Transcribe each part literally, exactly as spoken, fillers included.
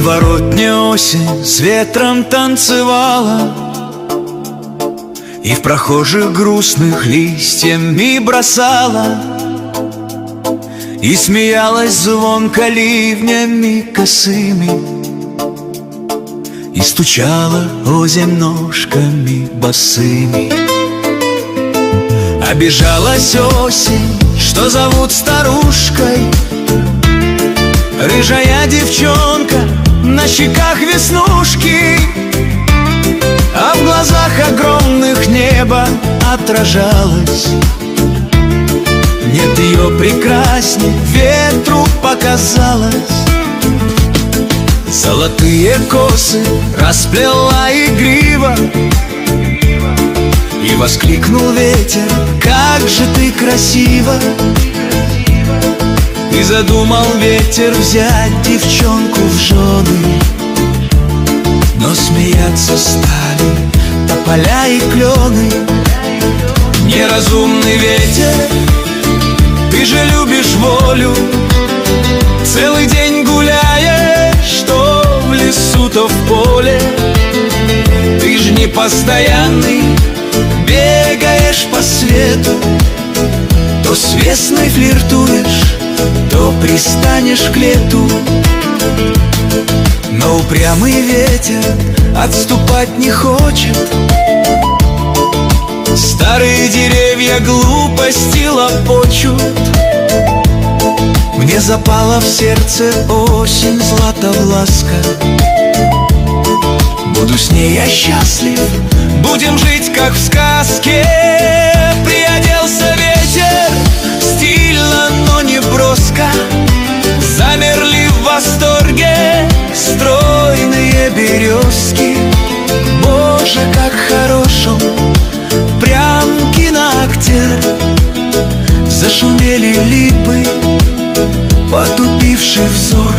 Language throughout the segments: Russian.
подворотне осень с ветром танцевала, и в прохожих грустных листьями бросала, и смеялась звонко ливнями косыми, и стучала озимь ножками босыми. Обижалась осень, что зовут старушкой, рыжая девчонка, на щеках веснушки, а в глазах огромных небо отражалось. Нет ее прекрасней, ветру показалось. Золотые косы расплела игриво, и воскликнул ветер: как же ты красива! И задумал ветер взять девчонку в жены, но смеяться стали тополя и клены. Неразумный ветер, ты же любишь волю, целый день гуляешь, то в лесу, то в поле. Ты ж не постоянный, бегаешь по свету, то с весной флиртуешь, то пристанешь к лету. Но упрямый ветер отступать не хочет, старые деревья глупости лопочут. Мне запала в сердце осень златовласка, буду с ней я счастлив, будем жить как в сказке. Приоделся ветер стильно, но не броско, замерли в восторге стройные березки. Боже, как хорош он, прям киноактер. Зашумели липы, потупивший взор.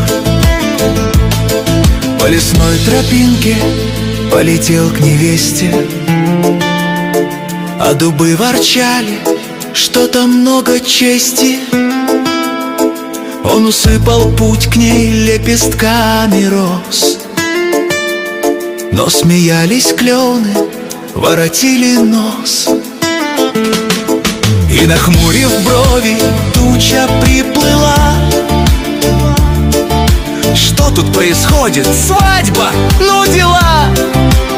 По лесной тропинке полетел к невесте, а дубы ворчали, что-то много чести. Он усыпал путь к ней лепестками роз, но смеялись клены, воротили нос. И, нахмурив брови, туча приплыла. Что тут происходит? Свадьба, ну дела!